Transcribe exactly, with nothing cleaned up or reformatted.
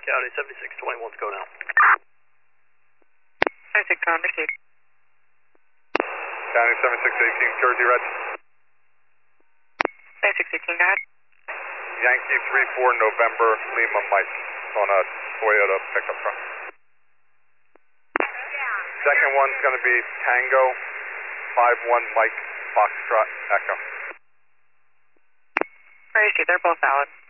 County seventy-six twenty-one's go now. seventy-six twenty-one, Mickey. County seventy-six eighteen, Jersey Red. seventy-six eighteen, go ahead. Yankee three four November Lima Mike on a Toyota pickup truck. Second one's going to be Tango five one Mike Foxtrot Echo. Crazy, they're both valid.